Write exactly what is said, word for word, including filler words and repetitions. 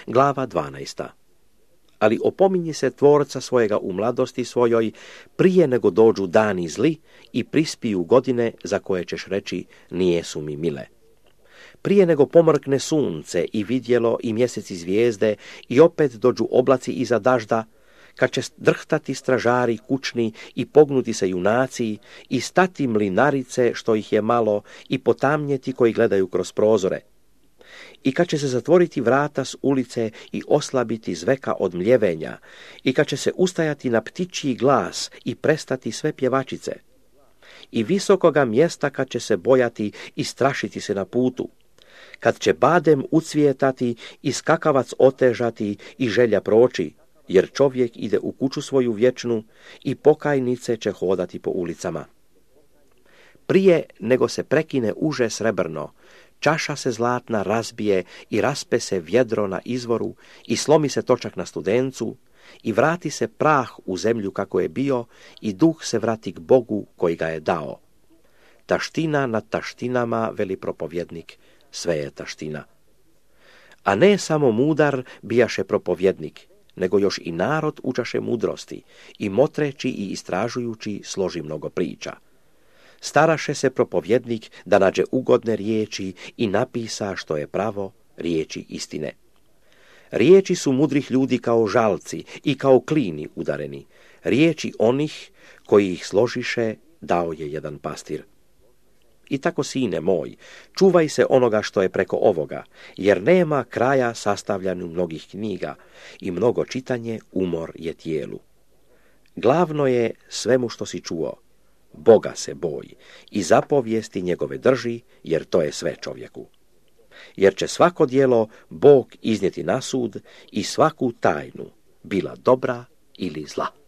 glava dvanaesta. Ali opominji se tvorca svojega u mladosti svojoj, prije nego dođu dani zli i prispiju godine za koje ćeš reći nijesu mi mile. Prije nego pomrkne sunce i vidjelo i mjeseci zvijezde i opet dođu oblaci iza dažda, kad će drhtati stražari kućni i pognuti se junaci i stati mlinarice što ih je malo i potamnjeti koji gledaju kroz prozore. I kad će se zatvoriti vrata s ulice i oslabiti zveka od mljevenja, i kad će se ustajati na ptičji glas i prestati sve pjevačice, i visokoga mjesta kad će se bojati i strašiti se na putu, kad će badem ucvijetati i skakavac otežati i želja proći, jer čovjek ide u kuću svoju vječnu i pokajnice će hodati po ulicama. Prije nego se prekine uže srebrno, čaša se zlatna razbije i raspe se vjedro na izvoru i slomi se točak na studencu i vrati se prah u zemlju kako je bio i duh se vrati k Bogu koji ga je dao. Taština nad taštinama, veli propovjednik, sve je taština. A ne samo mudar bijaše propovjednik, nego još i narod učaše mudrosti i motreći i istražujući složi mnogo priča. Staraše se propovjednik da nađe ugodne riječi i napisa što je pravo, riječi istine. Riječi su mudrih ljudi kao žalci i kao klini udareni. Riječi onih koji ih složiše dao je jedan pastir. I tako, sine moj, čuvaj se onoga što je preko ovoga, jer nema kraja sastavljanju mnogih knjiga i mnogo čitanje umor je tijelu. Glavno je svemu što si čuo, Boga se boj i zapovijesti njegove drži, jer to je sve čovjeku. Jer će svako djelo Bog iznijeti na sud i svaku tajnu, bila dobra ili zla.